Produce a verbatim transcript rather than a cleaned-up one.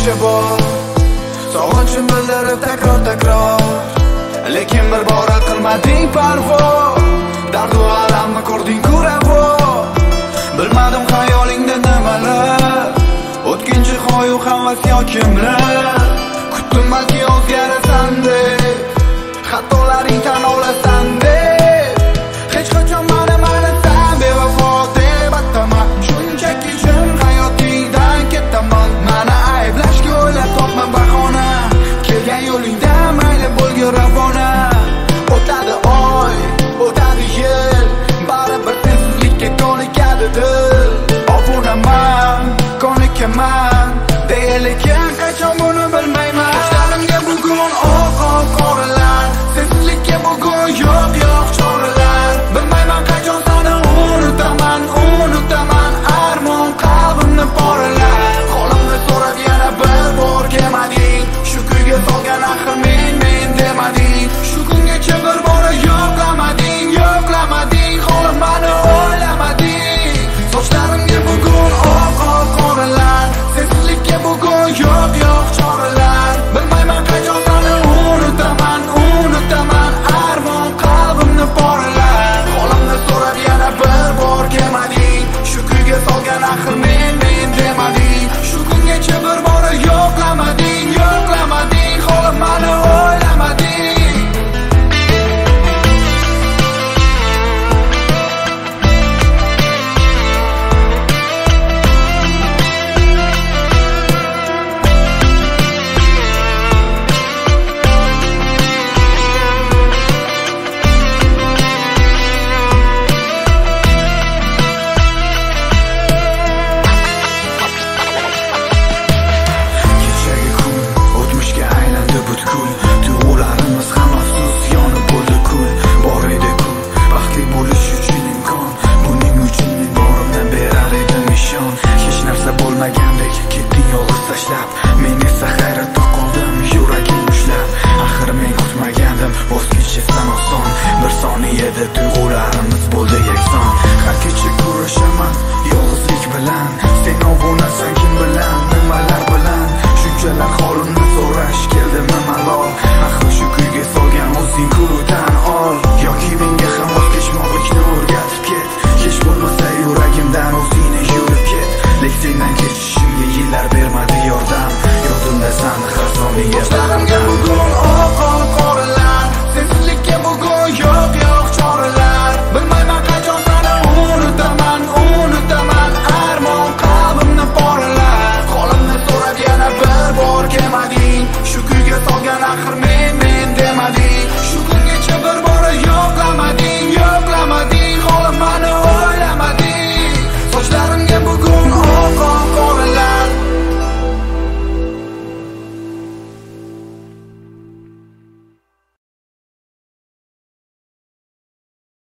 o'tmishi bor, sog'inchim bildirib takror takror, lekin bir bora qilmading parvo. Dardu alamni ko'rding-ku ravo, bilmadim xayolingda nimalar, o'tkinchi xoyu havas yokimlar. Kutdim balki o'zgarasan deb, xatolaring tan olasan deb, hech qachon mani manasan bevafo deb ataman. Shunchaki jim hayotingdan ketaman, mani ayblashga o'ylab topma bahona, kelgan yo'lingda mayli bo'lgin ravona. O'tadi oy, o'tadi yil, baribir tezlikka ko'nikadi dil. Obunaman, ko'nikaman deya, lekin qachon buni bilmayman. Sochlarimga bugun oq-oq qoralar, sensizlikka bugun yo'q-yo'q choralar. Bilmayman qachon seni unutaman, unutaman, armon qalbimni poralar. Qo'limni so'rab yana bir bor kelmading, shu kuyga solgan axir men men demading. Shu kungacha bir bora yo'qlamading, yo'qlamading, holim mani o'ylamading. Sochlarimga bugun oq-oq qoralar, sensizlikka bugun yo'q-yo'q choralar. Bilmayman qachon seni unutaman, unutaman, armon qalbimni poralar. Qo'limni so'rab yana bir bor kelmading, shu kuyga solgan axir men men demading. Shu kungacha bir bora yo'qlamading, yo'qlamading, holim mani o'ylamading. Tuyg'ularimiz bo'ldi yakson. Har kecha kurashaman yolg'izlik bilan, sen obunasan kim bilan, nimalar bilan. Shunchalar holimni so'rash keldimi malol, axir shu kuyga solgan o'zing-ku tan ol. Yoki menga ham voz kechmoqlikni o'rgatib ket, hech bo'lmasa yuragimdan o'zingni yurib ket. Lek sendan kechishimga yillar bermadi yordam, yodimdasan har soniya.